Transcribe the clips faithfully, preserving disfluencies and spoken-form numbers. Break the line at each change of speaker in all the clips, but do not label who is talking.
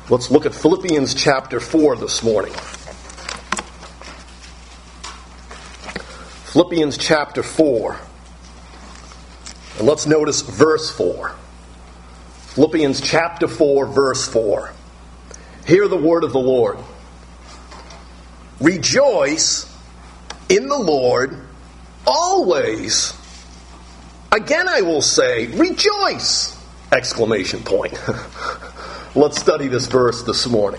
Let's look at Philippians chapter four this morning. Philippians chapter four. And let's notice verse four. Philippians chapter four, verse four. Hear the word of the Lord. Rejoice in the Lord always. Again I will say, rejoice! Exclamation point. Let's study this verse this morning.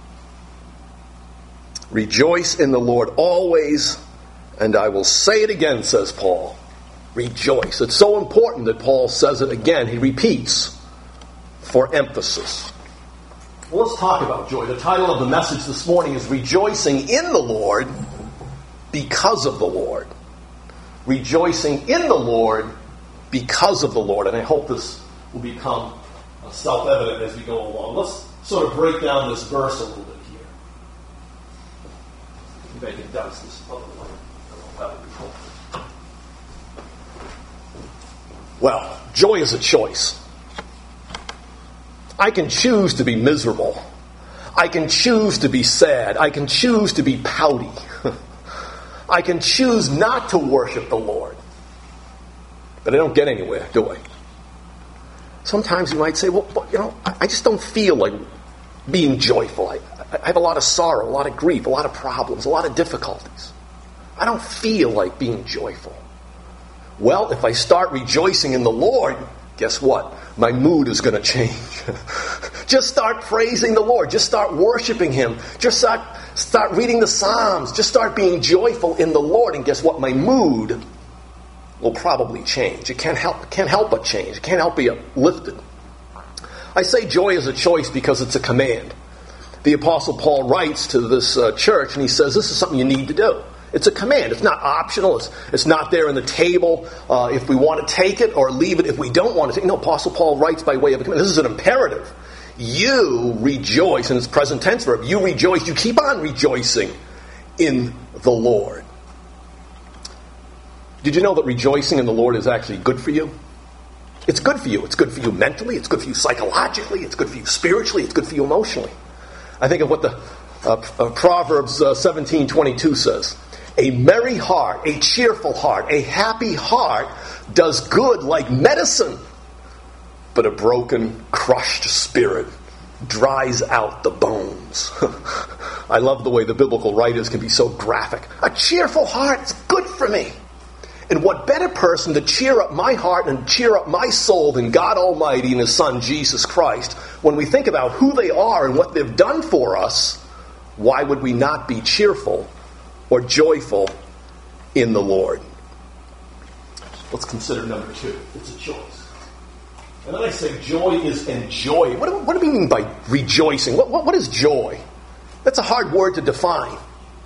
Rejoice in the Lord always, and I will say it again, says Paul. Rejoice. It's so important that Paul says it again. He repeats for emphasis. Well, let's talk about joy. The title of the message this morning is Rejoicing in the Lord because of the Lord. Rejoicing in the Lord because of the Lord. And I hope this will become self-evident as we go along. Let's sort of break down this verse a little bit here. Maybe it does this other way. That would be helpful. Well, joy is a choice. I can choose to be miserable. I can choose to be sad. I can choose to be pouty. I can choose not to worship the Lord. But I don't get anywhere, do I? Sometimes you might say, well, you know, I just don't feel like being joyful. I, I have a lot of sorrow, a lot of grief, a lot of problems, a lot of difficulties. I don't feel like being joyful. Well, if I start rejoicing in the Lord, guess what? My mood is going to change. Just start praising the Lord. Just start worshiping Him. Just start, start reading the Psalms. Just start being joyful in the Lord. And guess what? My mood will probably change. It can't help, can't help but change. It can't help be uplifted. I say joy is a choice because it's a command. The Apostle Paul writes to this uh, church and he says this is something you need to do. It's a command. It's not optional. It's, it's not there in the table uh, if we want to take it or leave it if we don't want to take it. No, Apostle Paul writes by way of a command. This is an imperative. You rejoice, and it's present tense verb. You rejoice. You keep on rejoicing in the Lord. Did you know that rejoicing in the Lord is actually good for you? It's good for you. It's good for you mentally. It's good for you psychologically. It's good for you spiritually. It's good for you emotionally. I think of what the uh, uh, Proverbs uh, seventeen twenty-two says. A merry heart, a cheerful heart, a happy heart does good like medicine. But a broken, crushed spirit dries out the bones. I love the way the biblical writers can be so graphic. A cheerful heart is good for me. And what better person to cheer up my heart and cheer up my soul than God Almighty and His Son, Jesus Christ? When we think about who they are and what they've done for us, why would we not be cheerful or joyful in the Lord? Let's consider number two. It's a choice. And then I say joy is enjoy. What do, what do we mean by rejoicing? What, what, what is joy? That's a hard word to define.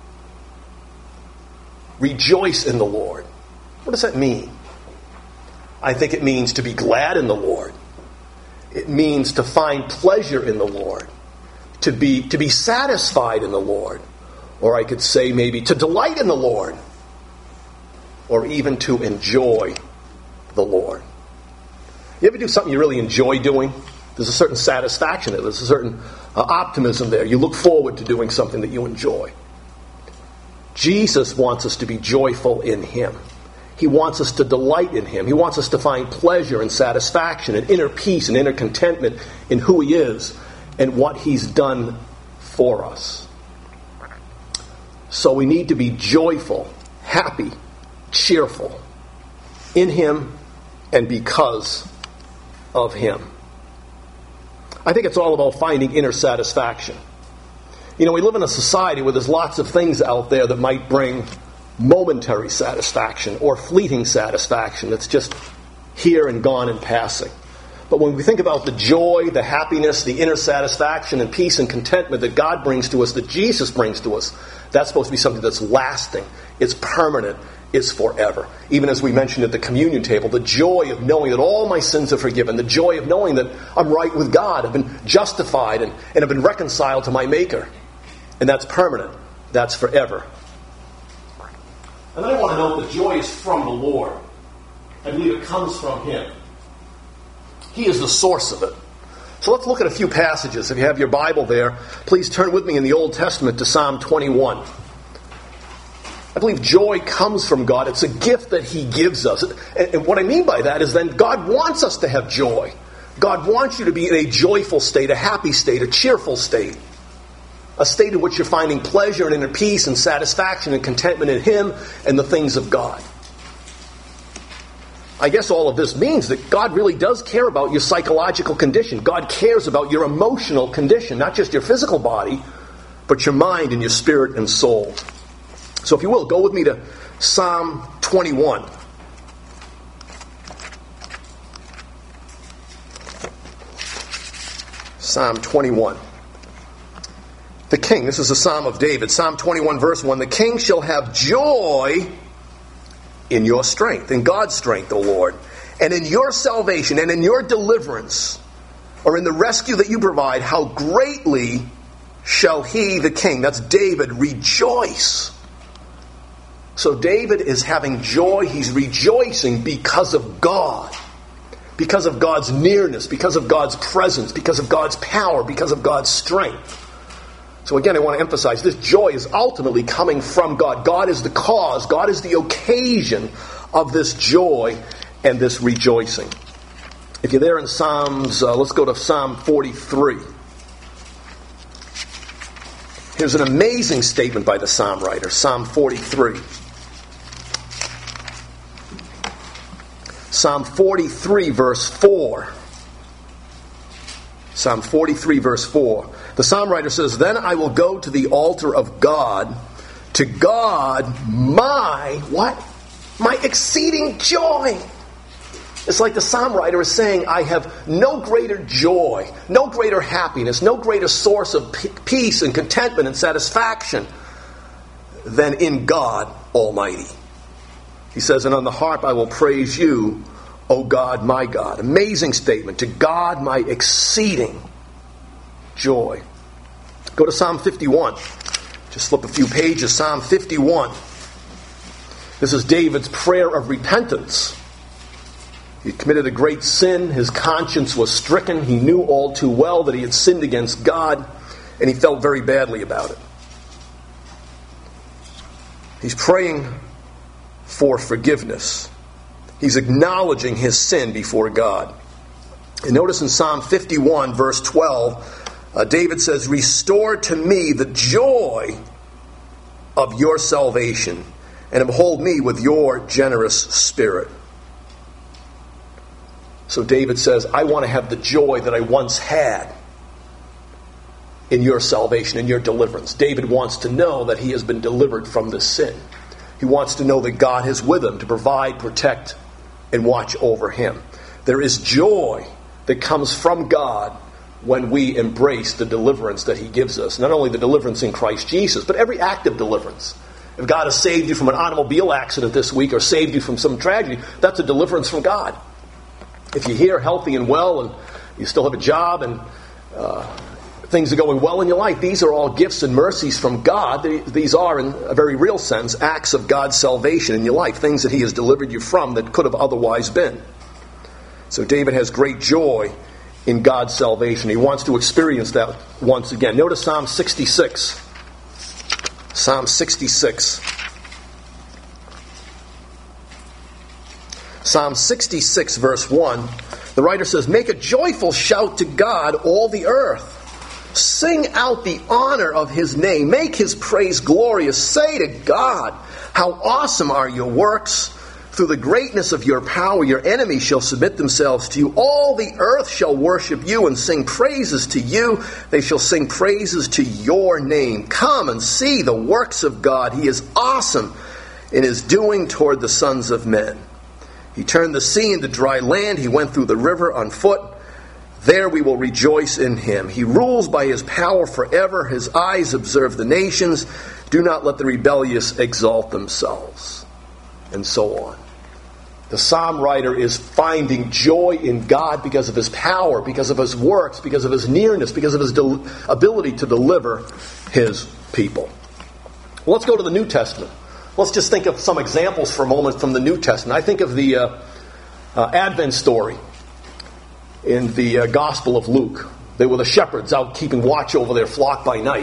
Rejoice in the Lord. What does that mean? I think it means to be glad in the Lord. It means to find pleasure in the Lord. To be, to be satisfied in the Lord. Or I could say maybe to delight in the Lord. Or even to enjoy the Lord. You ever do something you really enjoy doing? There's a certain satisfaction in it. There's a certain uh, optimism there. You look forward to doing something that you enjoy. Jesus wants us to be joyful in Him. He wants us to delight in Him. He wants us to find pleasure and satisfaction and inner peace and inner contentment in who He is and what He's done for us. So we need to be joyful, happy, cheerful in Him and because of Him. I think it's all about finding inner satisfaction. You know, we live in a society where there's lots of things out there that might bring momentary satisfaction or fleeting satisfaction that's just here and gone and passing. But when we think about the joy, the happiness, the inner satisfaction and peace and contentment that God brings to us, that Jesus brings to us, that's supposed to be something that's lasting, it's permanent, it's forever. Even as we mentioned at the communion table, the joy of knowing that all my sins are forgiven, the joy of knowing that I'm right with God, I've been justified and, and have been reconciled to my Maker. And that's permanent, that's forever. And then I want to note that joy is from the Lord. I believe it comes from Him. He is the source of it. So let's look at a few passages. If you have your Bible there, please turn with me in the Old Testament to Psalm twenty-one. I believe joy comes from God. It's a gift that He gives us. And what I mean by that is then God wants us to have joy. God wants you to be in a joyful state, a happy state, a cheerful state. A state in which you're finding pleasure and inner peace and satisfaction and contentment in Him and the things of God. I guess all of this means that God really does care about your psychological condition. God cares about your emotional condition, not just your physical body, but your mind and your spirit and soul. So if you will, go with me to Psalm twenty-one. Psalm twenty-one. The king, this is a psalm of David, Psalm twenty-one verse one, the king shall have joy in your strength, in God's strength, O Lord, and in your salvation, and in your deliverance, or in the rescue that you provide, how greatly shall he, the king, that's David, rejoice. So David is having joy, he's rejoicing because of God, because of God's nearness, because of God's presence, because of God's power, because of God's strength. So again, I want to emphasize, this joy is ultimately coming from God. God is the cause, God is the occasion of this joy and this rejoicing. If you're there in Psalms, uh, let's go to Psalm forty-three. Here's an amazing statement by the psalm writer, Psalm forty-three. Psalm forty-three verse four. Psalm forty-three verse four. The psalm writer says, then I will go to the altar of God, to God my, what? My exceeding joy. It's like the psalm writer is saying, I have no greater joy, no greater happiness, no greater source of peace and contentment and satisfaction than in God Almighty. He says, and on the harp I will praise you, O God, my God. Amazing statement. To God my exceeding joy. Go to Psalm fifty-one. Just flip a few pages. Psalm fifty-one. This is David's prayer of repentance. He committed a great sin. His conscience was stricken. He knew all too well that he had sinned against God, and he felt very badly about it. He's praying for forgiveness. He's acknowledging his sin before God. And notice in Psalm fifty-one, verse twelve, uh, David says, restore to me the joy of your salvation, and uphold me with your generous spirit. So David says, I want to have the joy that I once had in your salvation, in your deliverance. David wants to know that he has been delivered from this sin. He wants to know that God is with him to provide, protect, and watch over him. There is joy that comes from God when we embrace the deliverance that He gives us. Not only the deliverance in Christ Jesus, but every act of deliverance. If God has saved you from an automobile accident this week or saved you from some tragedy, that's a deliverance from God. If you're here healthy and well and you still have a job and uh, things are going well in your life, these are all gifts and mercies from God. These are, in a very real sense, acts of God's salvation in your life, things that He has delivered you from that could have otherwise been. So David has great joy in God's salvation. He wants to experience that once again. Notice Psalm sixty-six. Psalm sixty-six. Psalm sixty-six, verse one. The writer says, make a joyful shout to God, all the earth. Sing out the honor of His name. Make His praise glorious. Say to God, how awesome are your works. Through the greatness of your power, your enemies shall submit themselves to you. All the earth shall worship you and sing praises to you. They shall sing praises to your name. Come and see the works of God. He is awesome in His doing toward the sons of men. He turned the sea into dry land. He went through the river on foot. There we will rejoice in Him. He rules by His power forever. His eyes observe the nations. Do not let the rebellious exalt themselves. And so on. The psalm writer is finding joy in God because of His power, because of His works, because of His nearness, because of His del- ability to deliver His people. Well, let's go to the New Testament. Let's just think of some examples for a moment from the New Testament. I think of the uh, uh, Advent story. in the uh, Gospel of Luke. They were the shepherds out keeping watch over their flock by night.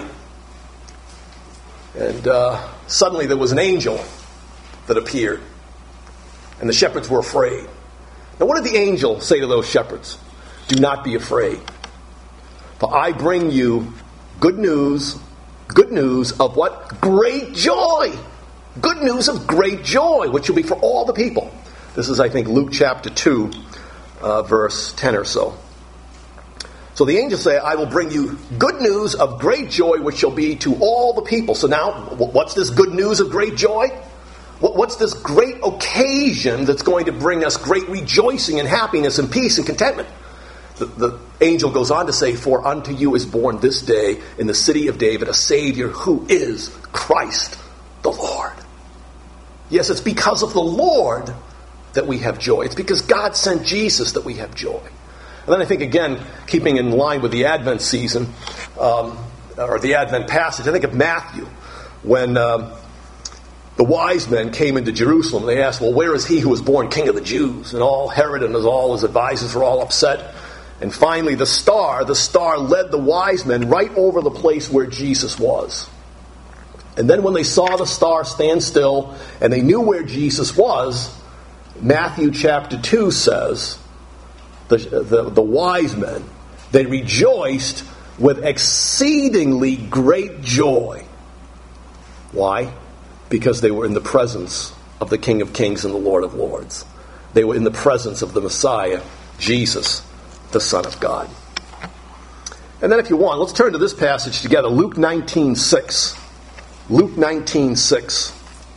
And uh, suddenly there was an angel that appeared. And the shepherds were afraid. Now what did the angel say to those shepherds? Do not be afraid. For I bring you good news, good news of what? Great joy. Good news of great joy, which will be for all the people. This is, I think, Luke chapter two, uh, verse ten or so. So the angels say, I will bring you good news of great joy, which shall be to all the people. So now, what's this good news of great joy? What's this great occasion that's going to bring us great rejoicing and happiness and peace and contentment? The, the angel goes on to say, for unto you is born this day in the city of David a Savior who is Christ the Lord. Yes, it's because of the Lord that we have joy. It's because God sent Jesus that we have joy. And then I think, again, keeping in line with the Advent season, um, or the Advent passage, I think of Matthew, when um, the wise men came into Jerusalem. They asked, well, where is he who was born king of the Jews? And all Herod and all his advisors were all upset. And finally, the star, the star led the wise men right over the place where Jesus was. And then when they saw the star stand still, and they knew where Jesus was, Matthew chapter two says, The, the, the wise men, they rejoiced with exceedingly great joy. Why? Because they were in the presence of the King of Kings and the Lord of Lords. They were in the presence of the Messiah, Jesus, the Son of God. And then if you want, let's turn to this passage together, Luke nineteen six. Luke nineteen six.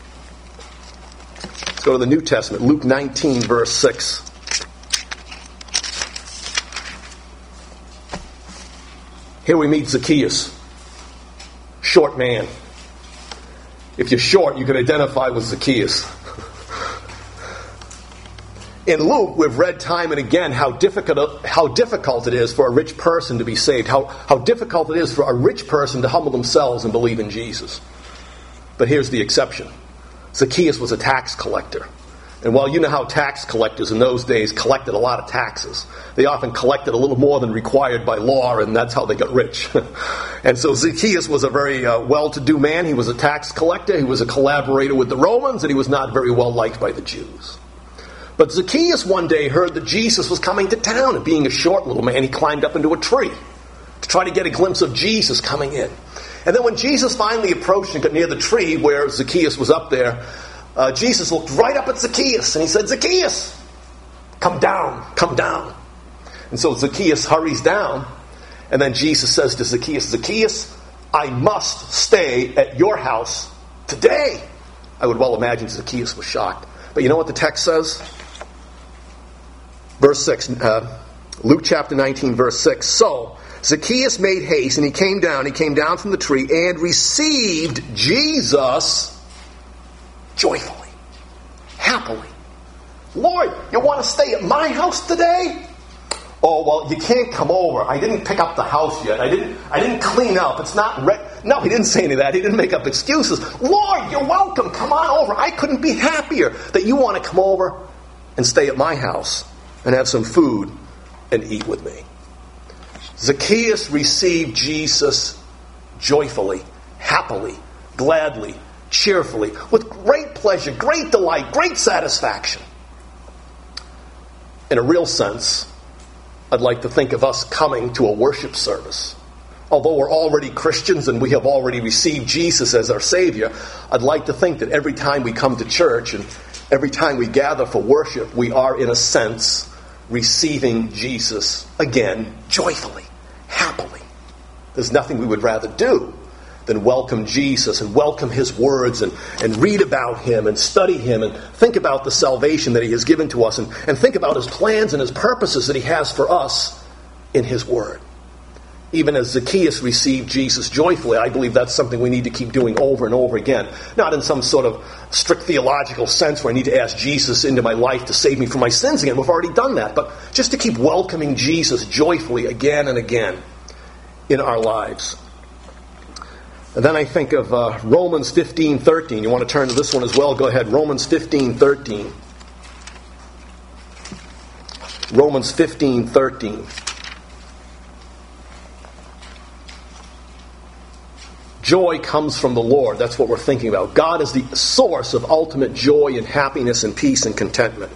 Let's go to the New Testament, Luke nineteen, verse six. Here we meet Zacchaeus, short man. If you're short, you can identify with Zacchaeus. In Luke, we've read time and again how difficult how difficult it is for a rich person to be saved, how, how difficult it is for a rich person to humble themselves and believe in Jesus. But here's the exception. Zacchaeus was a tax collector. And while you know how tax collectors in those days collected a lot of taxes, they often collected a little more than required by law, and that's how they got rich. And so Zacchaeus was a very uh, well-to-do man. He was a tax collector. He was a collaborator with the Romans, and he was not very well liked by the Jews. But Zacchaeus one day heard that Jesus was coming to town, and being a short little man, he climbed up into a tree to try to get a glimpse of Jesus coming in. And then when Jesus finally approached and got near the tree where Zacchaeus was up there, Uh, Jesus looked right up at Zacchaeus and he said, Zacchaeus, come down, come down. And so Zacchaeus hurries down, and then Jesus says to Zacchaeus, Zacchaeus, I must stay at your house today. I would well imagine Zacchaeus was shocked. But you know what the text says? Verse six, uh, Luke chapter nineteen, verse six. So Zacchaeus made haste and he came down, he came down from the tree and received Jesus joyfully, happily. Lord, you want to stay at my house today? Oh, well, you can't come over. I didn't pick up the house yet. I didn't I didn't clean up. It's not ready. No, he didn't say any of that. He didn't make up excuses. Lord, you're welcome. Come on over. I couldn't be happier that you want to come over and stay at my house and have some food and eat with me. Zacchaeus received Jesus joyfully, happily, gladly, cheerfully, with great pleasure, great delight, great satisfaction. In a real sense, I'd like to think of us coming to a worship service. Although we're already Christians and we have already received Jesus as our Savior, I'd like to think that every time we come to church and every time we gather for worship, we are, in a sense, receiving Jesus again joyfully, happily. There's nothing we would rather do than welcome Jesus and welcome His words and, and read about Him and study Him and think about the salvation that He has given to us and, and think about His plans and His purposes that He has for us in His Word. Even as Zacchaeus received Jesus joyfully, I believe that's something we need to keep doing over and over again. Not in some sort of strict theological sense where I need to ask Jesus into my life to save me from my sins again. We've already done that. But just to keep welcoming Jesus joyfully again and again in our lives. And then I think of uh, Romans fifteen thirteen. You want to turn to this one as well? Go ahead. Romans fifteen thirteen. Romans fifteen thirteen. Joy comes from the Lord. That's what we're thinking about. God is the source of ultimate joy and happiness and peace and contentment.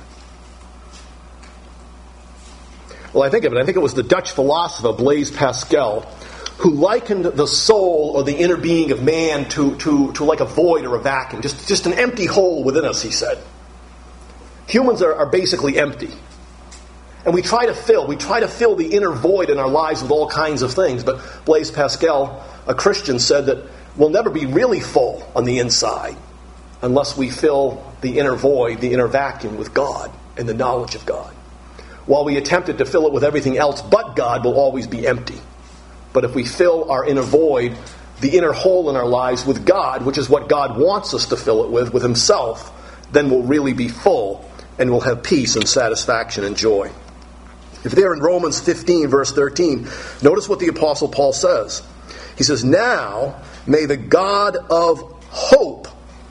Well, I think of it. I think it was the Dutch philosopher Blaise Pascal who likened the soul or the inner being of man to, to, to like a void or a vacuum. Just, just an empty hole within us, he said. Humans are, are basically empty. And we try to fill, we try to fill the inner void in our lives with all kinds of things. But Blaise Pascal, a Christian, said that we'll never be really full on the inside unless we fill the inner void, the inner vacuum with God and the knowledge of God. While we attempted to fill it with everything else but God, will always be empty. But if we fill our inner void, the inner hole in our lives with God, which is what God wants us to fill it with, with Himself, then we'll really be full and we'll have peace and satisfaction and joy. If there in Romans fifteen, verse thirteen, notice what the Apostle Paul says. He says, "Now may the God of hope..."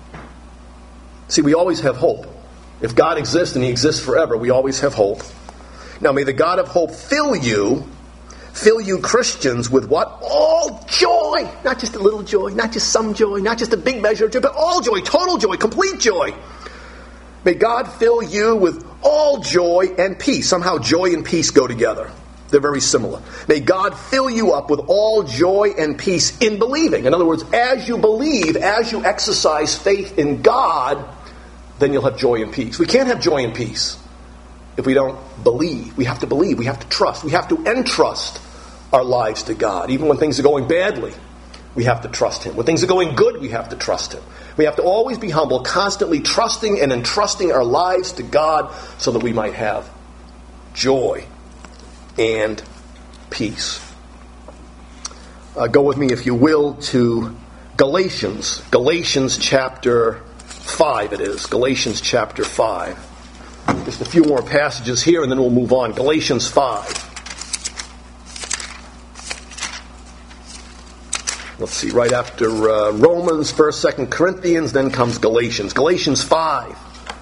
See, we always have hope. If God exists and He exists forever, we always have hope. "Now may the God of hope fill you, fill you Christians with what? All joy." Not just a little joy, not just some joy, not just a big measure of joy, but all joy, total joy, complete joy. May God fill you with all joy and peace. Somehow joy and peace go together. They're very similar. May God fill you up with all joy and peace in believing. In other words, as you believe, as you exercise faith in God, then you'll have joy and peace. We can't have joy and peace if we don't believe. We have to believe. We have to trust. We have to entrust our lives to God. Even when things are going badly, we have to trust Him. When things are going good, we have to trust Him. We have to always be humble, constantly trusting and entrusting our lives to God so that we might have joy and peace. Uh, go with me, if you will, to Galatians. Galatians chapter five it is. Galatians chapter five. Just a few more passages here and then we'll move on. Galatians five. Let's see, right after uh, Romans, first, second Corinthians, then comes Galatians. Galatians five,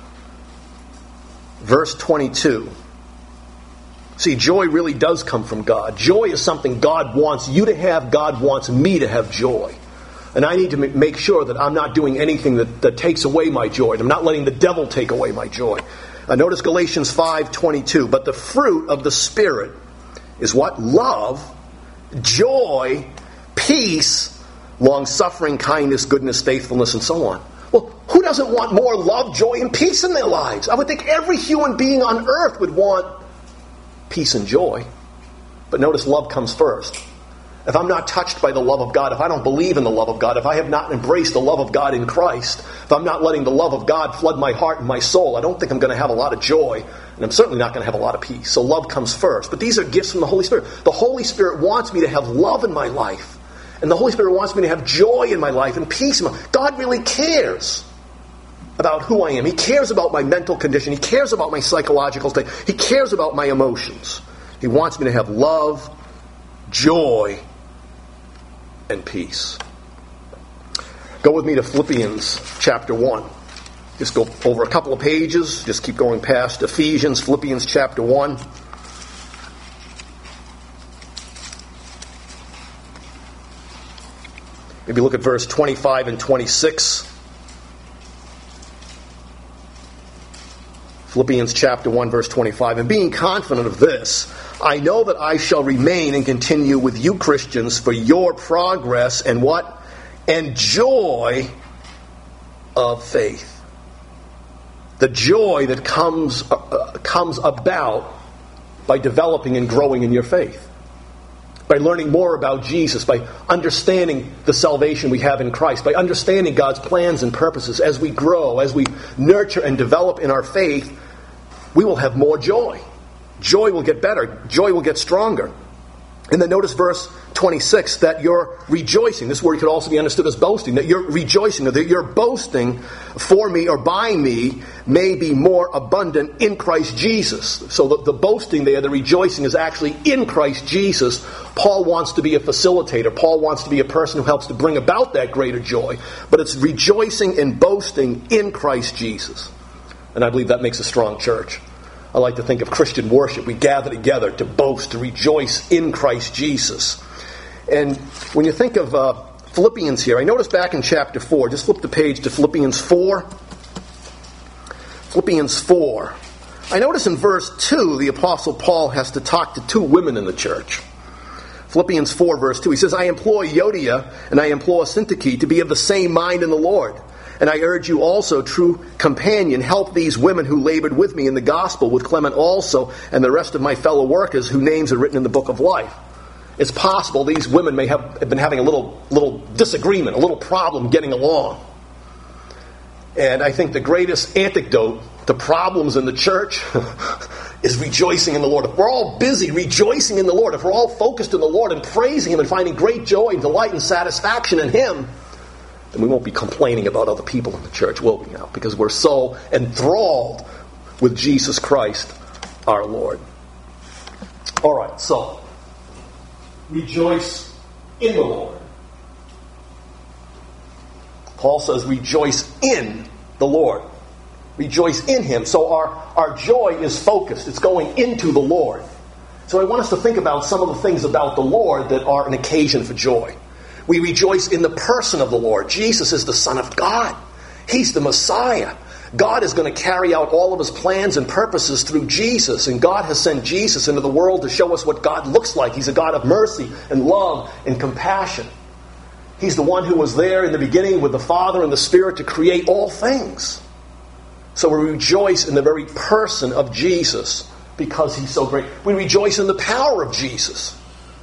verse twenty-two. See, joy really does come from God. Joy is something God wants you to have. God wants me to have joy. And I need to make sure that I'm not doing anything that, that takes away my joy. I'm not letting the devil take away my joy. Uh, notice Galatians five twenty-two. "But the fruit of the Spirit is what? Love, joy, peace, long-suffering, kindness, goodness, faithfulness, and so on." Well, who doesn't want more love, joy, and peace in their lives? I would think every human being on earth would want peace and joy. But notice love comes first. If I'm not touched by the love of God, if I don't believe in the love of God, if I have not embraced the love of God in Christ, if I'm not letting the love of God flood my heart and my soul, I don't think I'm going to have a lot of joy, and I'm certainly not going to have a lot of peace. So love comes first. But these are gifts from the Holy Spirit. The Holy Spirit wants me to have love in my life. And the Holy Spirit wants me to have joy in my life and peace in my life. God really cares about who I am. He cares about my mental condition. He cares about my psychological state. He cares about my emotions. He wants me to have love, joy, and peace. Go with me to Philippians chapter one. Just go over a couple of pages. Just keep going past Ephesians, Philippians chapter one. Maybe look at verse twenty-five and twenty-six. Philippians chapter one, verse twenty-five. "And being confident of this, I know that I shall remain and continue with you Christians for your progress and what? And joy of faith." The joy that comes, uh, comes about by developing and growing in your faith. By learning more about Jesus, by understanding the salvation we have in Christ, by understanding God's plans and purposes. As we grow, as we nurture and develop in our faith, we will have more joy. Joy will get better. Joy will get stronger. And then notice verse twenty-six, that you're rejoicing. This word could also be understood as boasting. That you're rejoicing, that you're boasting for me or by me may be more abundant in Christ Jesus. So the, the boasting there, the rejoicing, is actually in Christ Jesus. Paul wants to be a facilitator. Paul wants to be a person who helps to bring about that greater joy. But it's rejoicing and boasting in Christ Jesus. And I believe that makes a strong church. I like to think of Christian worship. We gather together to boast, to rejoice in Christ Jesus. And when you think of uh, Philippians here, I noticed back in chapter four, just flip the page to Philippians four. Philippians four. I notice in verse two, the Apostle Paul has to talk to two women in the church. Philippians four, verse two, he says, I implore Euodia and I implore Syntyche to be of the same mind in the Lord. And I urge you also, true companion, help these women who labored with me in the gospel, with Clement also, and the rest of my fellow workers whose names are written in the book of life. It's possible these women may have been having a little, little disagreement, a little problem getting along. And I think the greatest antidote to problems in the church is rejoicing in the Lord. If we're all busy rejoicing in the Lord, if we're all focused in the Lord and praising Him and finding great joy and delight and satisfaction in Him, then we won't be complaining about other people in the church, will we now? Because we're so enthralled with Jesus Christ, our Lord. All right, so rejoice in the Lord. Paul says rejoice in the Lord. Rejoice in Him. So our, our joy is focused. It's going into the Lord. So I want us to think about some of the things about the Lord that are an occasion for joy. We rejoice in the person of the Lord. Jesus is the Son of God. He's the Messiah. God is going to carry out all of His plans and purposes through Jesus. And God has sent Jesus into the world to show us what God looks like. He's a God of mercy and love and compassion. He's the one who was there in the beginning with the Father and the Spirit to create all things. So we rejoice in the very person of Jesus because He's so great. We rejoice in the power of Jesus.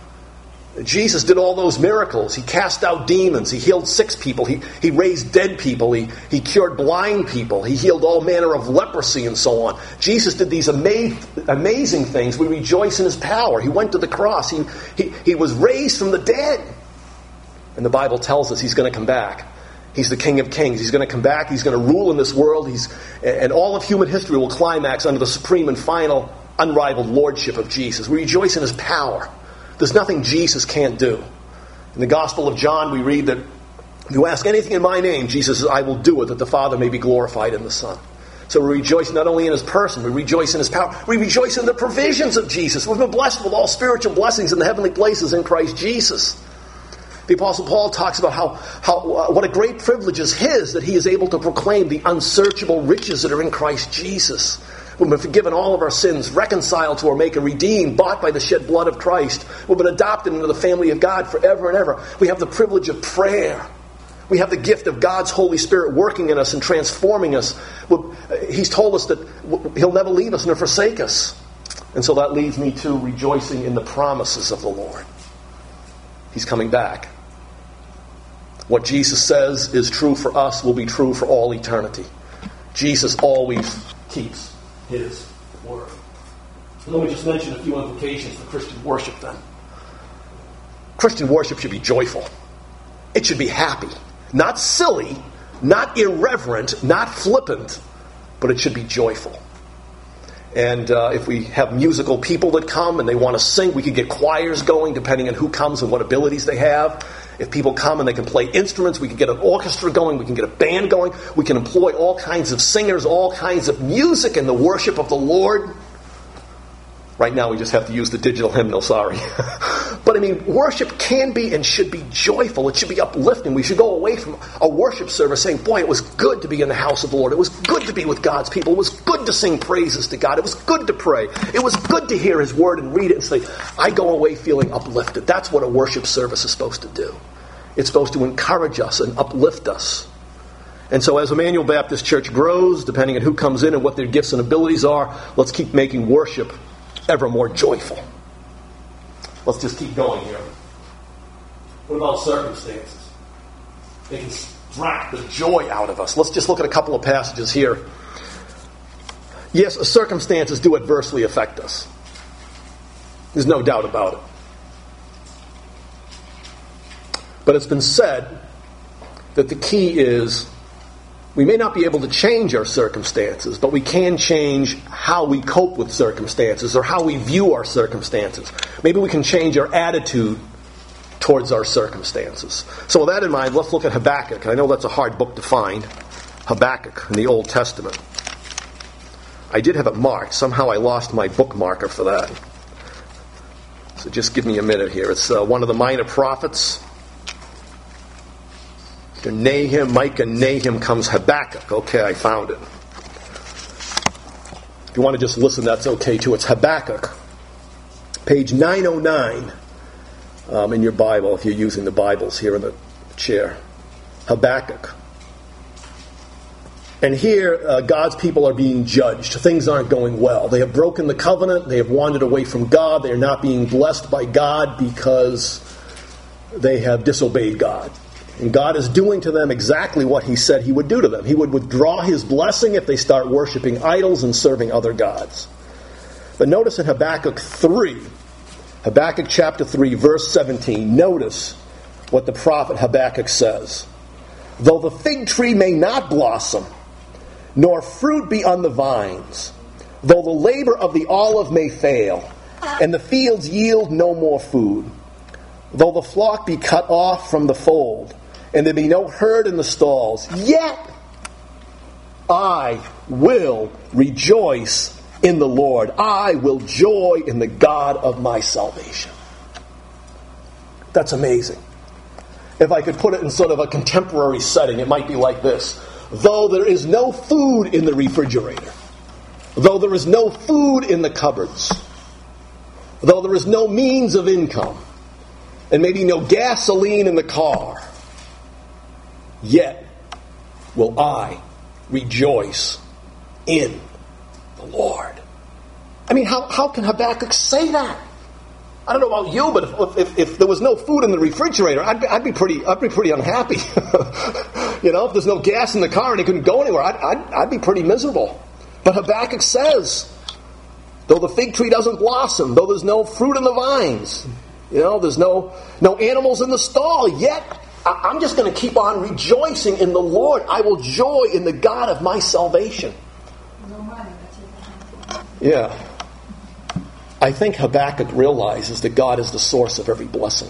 Jesus did all those miracles. He cast out demons. He healed sick people. He, he raised dead people. He, he cured blind people. He healed all manner of leprosy and so on. Jesus did these ama- amazing things. We rejoice in His power. He went to the cross. He, he, he was raised from the dead. And the Bible tells us He's going to come back. He's the King of Kings. He's going to come back. He's going to rule in this world. He's, and all of human history will climax under the supreme and final unrivaled lordship of Jesus. We rejoice in His power. There's nothing Jesus can't do. In the Gospel of John, we read that if you ask anything in my name, Jesus says, I will do it, that the Father may be glorified in the Son. So we rejoice not only in His person, we rejoice in His power. We rejoice in the provisions of Jesus. We've been blessed with all spiritual blessings in the heavenly places in Christ Jesus. The Apostle Paul talks about how, how uh, what a great privilege is his that he is able to proclaim the unsearchable riches that are in Christ Jesus. We've been forgiven all of our sins, reconciled to our Maker, redeemed, bought by the shed blood of Christ. We've been adopted into the family of God forever and ever. We have the privilege of prayer. We have the gift of God's Holy Spirit working in us and transforming us. He's told us that He'll never leave us nor forsake us. And so that leads me to rejoicing in the promises of the Lord. He's coming back. What Jesus says is true for us will be true for all eternity. Jesus always keeps His word. Let me just mention a few implications for Christian worship then. Christian worship should be joyful. It should be happy. Not silly, not irreverent, not flippant, but it should be joyful. And uh, if we have musical people that come and they want to sing, we could get choirs going depending on who comes and what abilities they have. If people come and they can play instruments, we can get an orchestra going, we can get a band going, we can employ all kinds of singers, all kinds of music in the worship of the Lord. Right now we just have to use the digital hymnal, sorry. But I mean, worship can be and should be joyful. It should be uplifting. We should go away from a worship service saying, boy, it was good to be in the house of the Lord. It was good to be with God's people. It was good to sing praises to God. It was good to pray. It was good to hear His word and read it and say, I go away feeling uplifted. That's what a worship service is supposed to do. It's supposed to encourage us and uplift us. And so as Emmanuel Baptist Church grows, depending on who comes in and what their gifts and abilities are, let's keep making worship ever more joyful. Let's just keep going here. What about circumstances? They can extract the joy out of us. Let's just look at a couple of passages here. Yes, circumstances do adversely affect us. There's no doubt about it. But it's been said that the key is we may not be able to change our circumstances, but we can change how we cope with circumstances or how we view our circumstances. Maybe we can change our attitude towards our circumstances. So with that in mind, let's look at Habakkuk. I know that's a hard book to find. Habakkuk in the Old Testament. I did have it marked. Somehow I lost my bookmarker for that. So just give me a minute here. It's uh, one of the minor prophets. After Nahum, Micah, Nahum comes Habakkuk. Okay, I found it. If you want to just listen, that's okay too. It's Habakkuk. Page nine oh nine um, in your Bible, if you're using the Bibles here in the chair. Habakkuk. And here, uh, God's people are being judged. Things aren't going well. They have broken the covenant. They have wandered away from God. They are not being blessed by God because they have disobeyed God. And God is doing to them exactly what He said He would do to them. He would withdraw His blessing if they start worshiping idols and serving other gods. But notice in Habakkuk three, Habakkuk chapter three, verse seventeen, notice what the prophet Habakkuk says. Though the fig tree may not blossom, nor fruit be on the vines, though the labor of the olive may fail, and the fields yield no more food, though the flock be cut off from the fold, and there be no herd in the stalls, yet I will rejoice in the Lord. I will joy in the God of my salvation. That's amazing. If I could put it in sort of a contemporary setting, it might be like this. Though there is no food in the refrigerator, though there is no food in the cupboards, though there is no means of income, and maybe no gasoline in the car, yet will I rejoice in the Lord. I mean, how, how can Habakkuk say that? I don't know about you, but if, if, if there was no food in the refrigerator, I'd be, I'd be pretty I'd be pretty unhappy. You know, if there's no gas in the car and he couldn't go anywhere, I'd, I'd, I'd be pretty miserable. But Habakkuk says, though the fig tree doesn't blossom, though there's no fruit in the vines, you know, there's no no animals in the stall, yet I'm just going to keep on rejoicing in the Lord. I will joy in the God of my salvation.
No money.
Yeah. I think Habakkuk realizes that God is the source of every blessing.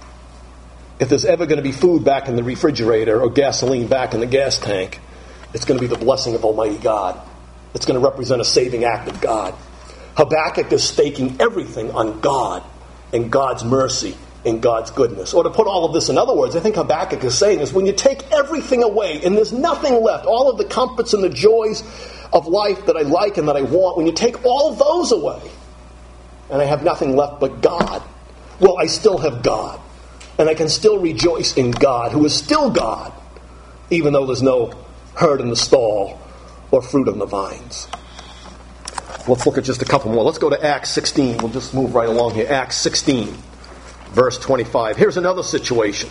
If there's ever going to be food back in the refrigerator or gasoline back in the gas tank, it's going to be the blessing of Almighty God. It's going to represent a saving act of God. Habakkuk is staking everything on God and God's mercy and God's goodness. Or to put all of this in other words, I think Habakkuk is saying is when you take everything away and there's nothing left, all of the comforts and the joys of life that I like and that I want, when you take all of those away, and I have nothing left but God, well, I still have God. And I can still rejoice in God, who is still God, even though there's no herd in the stall or fruit on the vines. Let's look at just a couple more. Let's go to Acts sixteen. We'll just move right along here. Acts sixteen, verse twenty-five. Here's another situation.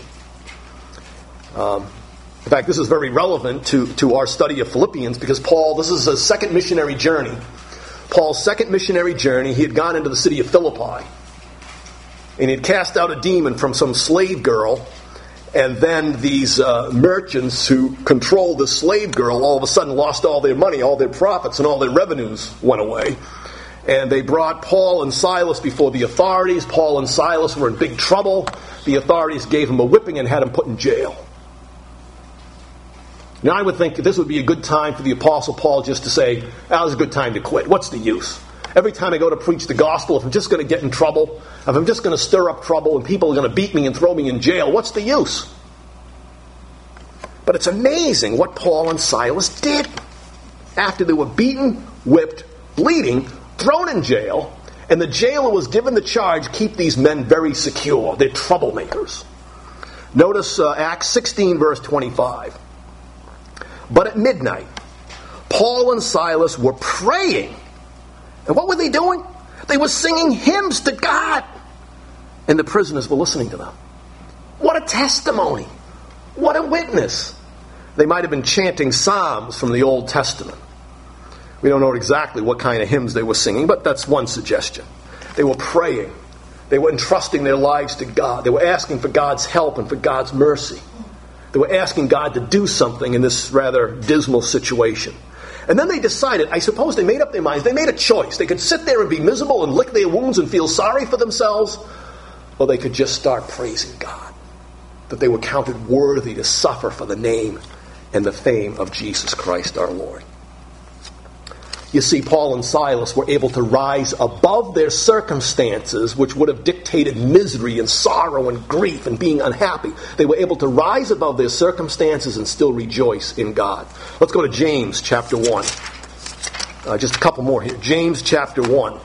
Um, in fact, this is very relevant to, to our study of Philippians because Paul, this is a second missionary journey. Paul's second missionary journey, he had gone into the city of Philippi. And he had cast out a demon from some slave girl. And then these uh, merchants who controlled the slave girl all of a sudden lost all their money, all their profits, and all their revenues went away. And they brought Paul and Silas before the authorities. Paul and Silas were in big trouble. The authorities gave them a whipping and had them put in jail. Now, I would think this would be a good time for the Apostle Paul just to say, that was a good time to quit. What's the use? Every time I go to preach the gospel, if I'm just going to get in trouble, if I'm just going to stir up trouble and people are going to beat me and throw me in jail, what's the use? But it's amazing what Paul and Silas did. After they were beaten, whipped, bleeding, thrown in jail, and the jailer was given the charge, keep these men very secure. They're troublemakers. Notice uh, Acts sixteen, verse twenty-five. But at midnight, Paul and Silas were praying. And what were they doing? They were singing hymns to God. And the prisoners were listening to them. What a testimony. What a witness. They might have been chanting psalms from the Old Testament. We don't know exactly what kind of hymns they were singing, but that's one suggestion. They were praying. They were entrusting their lives to God. They were asking for God's help and for God's mercy. They were asking God to do something in this rather dismal situation. And then they decided, I suppose they made up their minds, they made a choice. They could sit there and be miserable and lick their wounds and feel sorry for themselves, or they could just start praising God. That they were counted worthy to suffer for the name and the fame of Jesus Christ our Lord. You see, Paul and Silas were able to rise above their circumstances, which would have dictated misery and sorrow and grief and being unhappy. They were able to rise above their circumstances and still rejoice in God. Let's go to James chapter one. Uh, just a couple more here. James chapter one.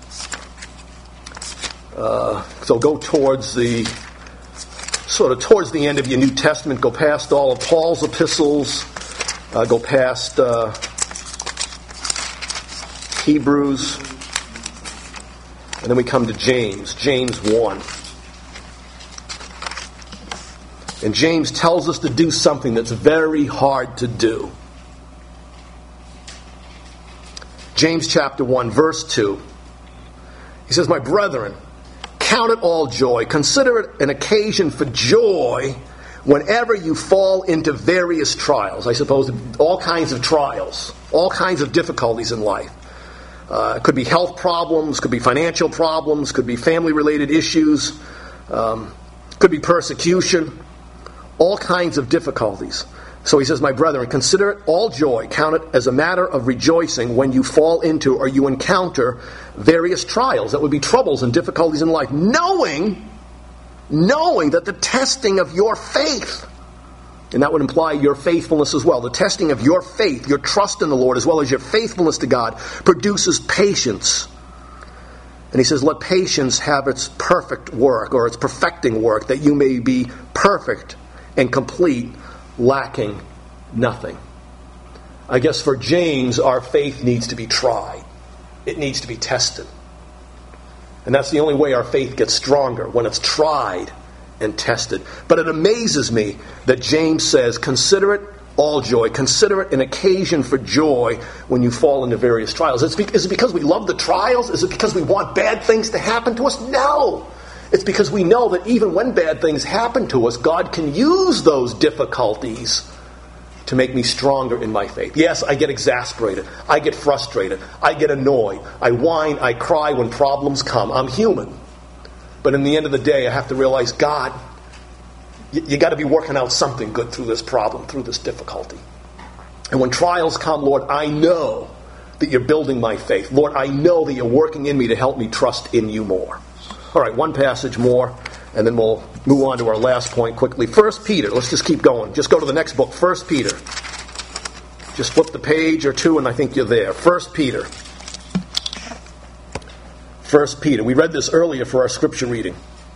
Uh, so go towards the, sort of towards the end of your New Testament. Go past all of Paul's epistles. Uh, go past uh, Hebrews. And then we come to James. James one. And James tells us to do something that's very hard to do. James chapter one, verse two. He says, "My brethren, count it all joy. Consider it an occasion for joy whenever you fall into various trials." I suppose all kinds of trials, all kinds of difficulties in life. Uh, it could be health problems, could be financial problems, could be family-related issues, um, could be persecution, all kinds of difficulties. So he says, "My brethren, consider it all joy, count it as a matter of rejoicing when you fall into or you encounter various trials." That would be troubles and difficulties in life. Knowing, knowing that the testing of your faith, and that would imply your faithfulness as well, the testing of your faith, your trust in the Lord, as well as your faithfulness to God, produces patience. And he says, "Let patience have its perfect work," or its perfecting work, "that you may be perfect and complete, lacking nothing." I guess for James, our faith needs to be tried. It needs to be tested. And that's the only way our faith gets stronger, when it's tried and tested. But it amazes me that James says, consider it all joy. Consider it an occasion for joy when you fall into various trials. Is it because we love the trials? Is it because we want bad things to happen to us? No. It's because we know that even when bad things happen to us, God can use those difficulties to make me stronger in my faith. Yes, I get exasperated. I get frustrated. I get annoyed. I whine. I cry when problems come. I'm human. But in the end of the day, I have to realize, God, you, you got to be working out something good through this problem, through this difficulty. And when trials come, Lord, I know that you're building my faith. Lord, I know that you're working in me to help me trust in you more. All right, one passage more, and then we'll move on to our last point quickly. First Peter. Let's just keep going. Just go to the next book, First Peter. Just flip the page or two, and I think you're there. First Peter. First Peter. We read this earlier for our scripture reading.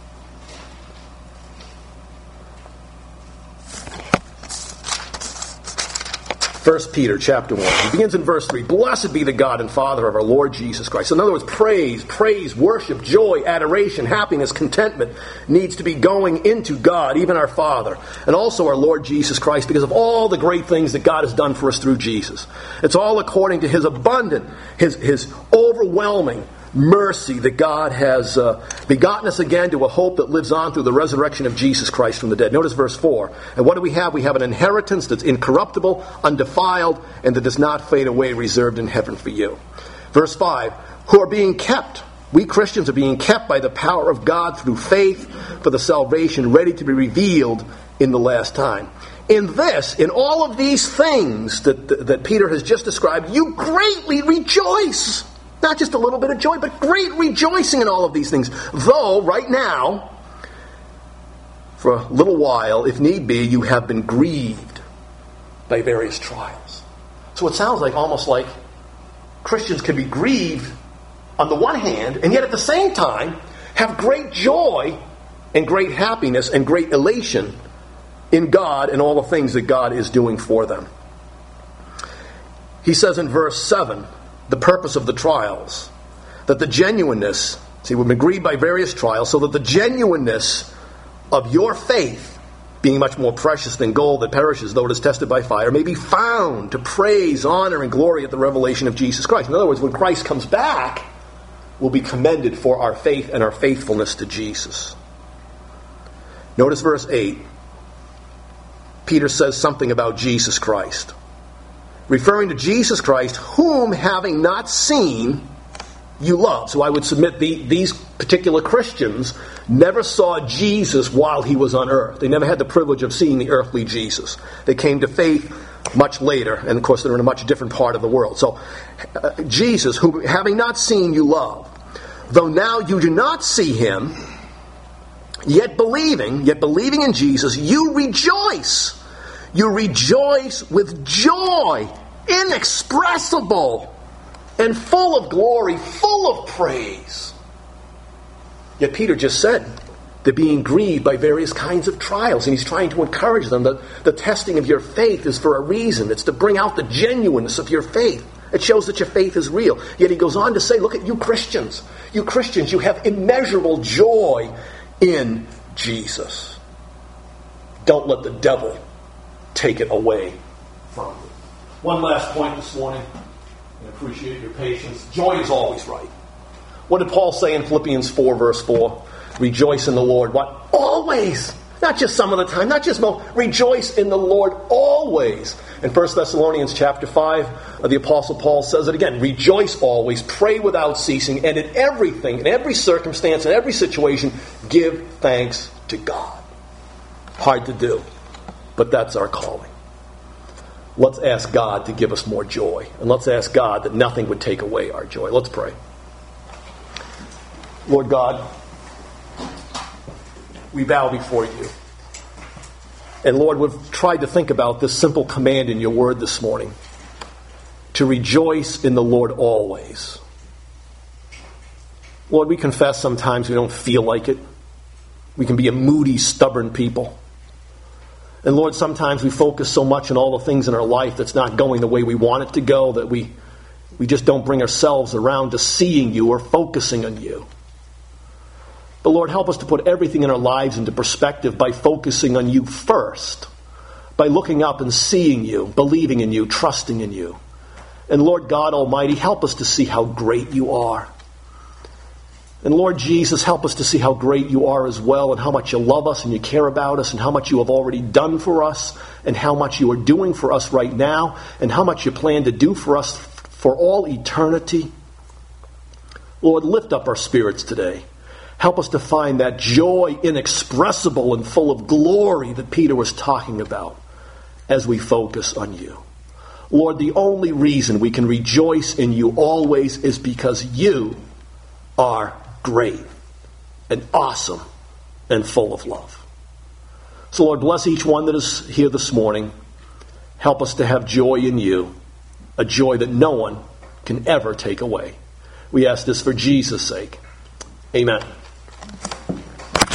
First Peter chapter one. It begins in verse three. "Blessed be the God and Father of our Lord Jesus Christ." In other words, praise, praise, worship, joy, adoration, happiness, contentment needs to be going into God, even our Father, and also our Lord Jesus Christ, because of all the great things that God has done for us through Jesus. It's all according to His abundant, His, His overwhelming mercy that God has uh, begotten us again to a hope that lives on through the resurrection of Jesus Christ from the dead. Notice verse four. "And what do we have? We have an inheritance that's incorruptible, undefiled, and that does not fade away, reserved in heaven for you." Verse five. "Who are being kept," we Christians are being kept by the power of God through faith for the salvation ready to be revealed in the last time. In this, in all of these things that, that, that Peter has just described, you greatly rejoice. Not just a little bit of joy, but great rejoicing in all of these things. Though, right now, for a little while, if need be, you have been grieved by various trials. So it sounds like almost like Christians can be grieved on the one hand, and yet at the same time, have great joy and great happiness and great elation in God and all the things that God is doing for them. He says in verse seven, the purpose of the trials, that the genuineness, see, we've been grieved by various trials, so that the genuineness of your faith, being much more precious than gold that perishes, though it is tested by fire, may be found to praise, honor, and glory at the revelation of Jesus Christ. In other words, when Christ comes back, we'll be commended for our faith and our faithfulness to Jesus. Notice verse eight. Peter says something about Jesus Christ. Referring to Jesus Christ, whom having not seen, you love. So I would submit the, these particular Christians never saw Jesus while he was on earth. They never had the privilege of seeing the earthly Jesus. They came to faith much later, and of course they're in a much different part of the world. So uh, Jesus, who having not seen you love, though now you do not see him, yet believing, yet believing in Jesus, you rejoice. You rejoice with joy, inexpressible, and full of glory, full of praise. Yet Peter just said they're being grieved by various kinds of trials, and he's trying to encourage them that the testing of your faith is for a reason. It's to bring out the genuineness of your faith. It shows that your faith is real. Yet he goes on to say, look at you Christians. You Christians, you have immeasurable joy in Jesus. Don't let the devil take it away from you. One last point this morning. I appreciate your patience. Joy is always right. What did Paul say in Philippians four, verse four? Rejoice in the Lord. What? Always. Not just some of the time. Not just most. Rejoice in the Lord always. In First Thessalonians chapter five, the Apostle Paul says it again. Rejoice always. Pray without ceasing. And in everything, in every circumstance, in every situation, give thanks to God. Hard to do. But that's our calling. Let's ask God to give us more joy. And let's ask God that nothing would take away our joy. Let's pray. Lord God, we bow before you. And Lord, we've tried to think about this simple command in your word this morning. To rejoice in the Lord always. Lord, we confess sometimes we don't feel like it. We can be a moody, stubborn people. And Lord, sometimes we focus so much on all the things in our life that's not going the way we want it to go that we, we just don't bring ourselves around to seeing you or focusing on you. But Lord, help us to put everything in our lives into perspective by focusing on you first. By looking up and seeing you, believing in you, trusting in you. And Lord God Almighty, help us to see how great you are. And Lord Jesus, help us to see how great you are as well, and how much you love us and you care about us, and how much you have already done for us, and how much you are doing for us right now, and how much you plan to do for us for all eternity. Lord, lift up our spirits today. Help us to find that joy inexpressible and full of glory that Peter was talking about as we focus on you. Lord, the only reason we can rejoice in you always is because you are great and awesome and full of love. So Lord, bless each one that is here this morning. Help us to have joy in you, a joy that no one can ever take away. We ask this for Jesus' sake. Amen.